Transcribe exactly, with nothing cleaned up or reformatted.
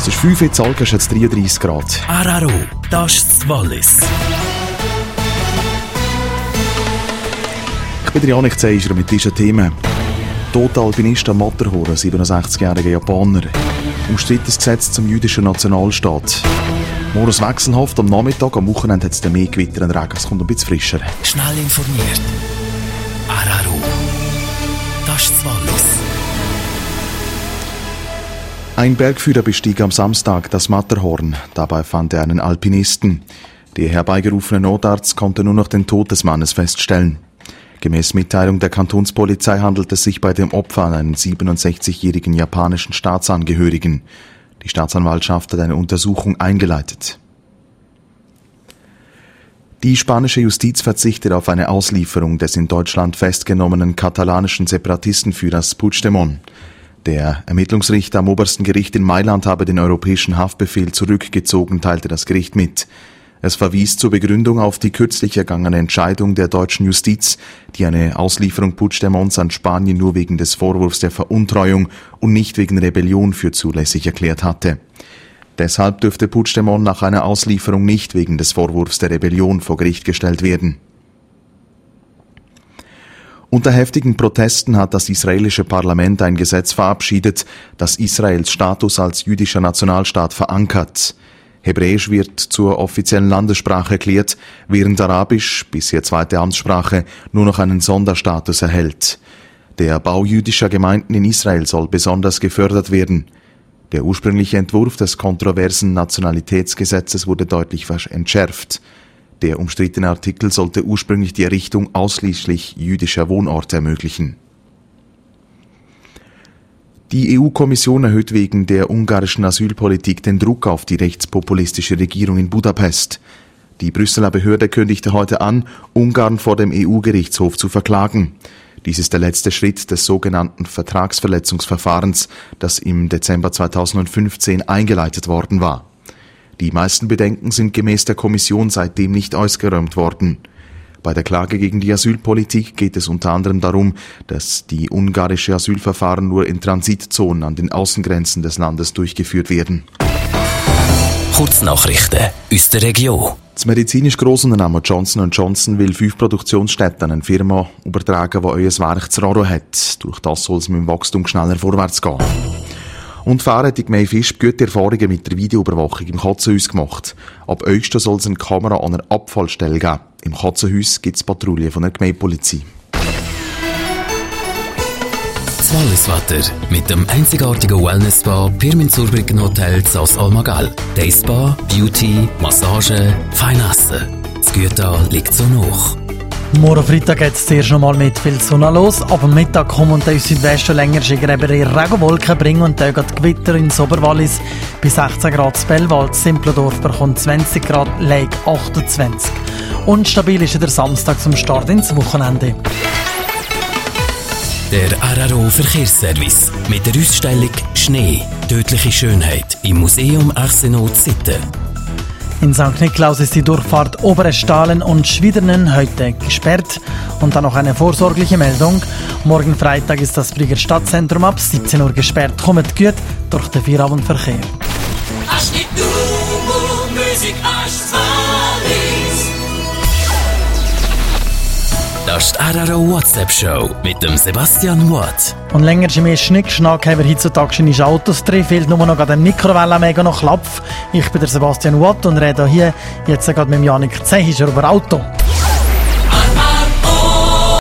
Es ist fünf Uhr, in Algen ist dreiunddreissig Grad. Araro, das ist das Wallis. Ich bin der Janik Zeischer mit diesen Themen. Toter Alpinist am Matterhorn, ein siebenundsechzigjähriger Japaner. Umstrittenes Gesetz zum jüdischen Nationalstaat. Morgens wechselhaft, am Nachmittag, am Wochenende hat es dann mehr Gewitter und Regen. Es kommt ein bisschen frischer. Schnell informiert. Araro, das ist das Wallis. Ein Bergführer bestieg am Samstag das Matterhorn. Dabei fand er einen Alpinisten. Der herbeigerufene Notarzt konnte nur noch den Tod des Mannes feststellen. Gemäß Mitteilung der Kantonspolizei handelt es sich bei dem Opfer an einen siebenundsechzigjährigen japanischen Staatsangehörigen. Die Staatsanwaltschaft hat eine Untersuchung eingeleitet. Die spanische Justiz verzichtet auf eine Auslieferung des in Deutschland festgenommenen katalanischen Separatistenführers Puigdemont. Der Ermittlungsrichter am obersten Gericht in Mailand habe den europäischen Haftbefehl zurückgezogen, teilte das Gericht mit. Es verwies zur Begründung auf die kürzlich ergangene Entscheidung der deutschen Justiz, die eine Auslieferung Puigdemonts an Spanien nur wegen des Vorwurfs der Veruntreuung und nicht wegen Rebellion für zulässig erklärt hatte. Deshalb dürfte Puigdemont nach einer Auslieferung nicht wegen des Vorwurfs der Rebellion vor Gericht gestellt werden. Unter heftigen Protesten hat das israelische Parlament ein Gesetz verabschiedet, das Israels Status als jüdischer Nationalstaat verankert. Hebräisch wird zur offiziellen Landessprache erklärt, während Arabisch, bisher zweite Amtssprache, nur noch einen Sonderstatus erhält. Der Bau jüdischer Gemeinden in Israel soll besonders gefördert werden. Der ursprüngliche Entwurf des kontroversen Nationalitätsgesetzes wurde deutlich entschärft. Der umstrittene Artikel sollte ursprünglich die Errichtung ausschließlich jüdischer Wohnorte ermöglichen. Die E U-Kommission erhöht wegen der ungarischen Asylpolitik den Druck auf die rechtspopulistische Regierung in Budapest. Die Brüsseler Behörde kündigte heute an, Ungarn vor dem E U-Gerichtshof zu verklagen. Dies ist der letzte Schritt des sogenannten Vertragsverletzungsverfahrens, das im Dezember zweitausendfünfzehn eingeleitet worden war. Die meisten Bedenken sind gemäß der Kommission seitdem nicht ausgeräumt worden. Bei der Klage gegen die Asylpolitik geht es unter anderem darum, dass die ungarische Asylverfahren nur in Transitzonen an den Außengrenzen des Landes durchgeführt werden. Kurznachrichten aus der Region. Das medizinisch Grossunternehmen Johnson und Johnson will fünf Produktionsstätten an eine Firma übertragen, die euer Werk zu Raro hat. Durch das soll es mit dem Wachstum schneller vorwärts gehen. Und Fahrer hat die Gemeinde Visp gute Erfahrungen mit der Videoüberwachung im Katzenhaus gemacht. Ab Öxter soll es eine Kamera an einer Abfallstelle geben. Im Katzenhaus gibt es Patrouillen von der Gemeindepolizei. Das Walliswetter mit dem einzigartigen Wellness-Spa Pirmin Zurbriggen Hotel Zas Almagal. Day Spa, Beauty, Massage, Feinessen. Das Gütertal liegt so hoch. Morgen Freitag geht es zuerst noch mal mit viel Sonne los. Ab dem Mittag kommen und aus Südwesten länger Schigreber Regenwolken bringen und dann geht Gewitter ins Oberwallis bei sechzehn Grad zu Bellwald. Simplendorf bekommt zwanzig Grad, Lake achtundzwanzig. Und stabil ist der Samstag zum Start ins Wochenende. Der R R O Verkehrsservice mit der Ausstellung Schnee, tödliche Schönheit im Museum Arsenault-Sitten. In Sankt Niklaus ist die Durchfahrt Oberestahlen und Schwiedernen heute gesperrt. Und dann noch eine vorsorgliche Meldung. Morgen Freitag ist das Brügger Stadtzentrum ab siebzehn Uhr gesperrt. Kommt gut durch den Feierabendverkehr. Das ist die R R O WhatsApp-Show mit dem Sebastian Watt. Und länger ist mehr Schnickschnack haben wir heutzutage in Autos drin. Fehlt nur noch an der Mikrowelle noch Klapf. Ich bin der Sebastian Watt und rede hier jetzt gerade mit Janik Zeischer über Auto.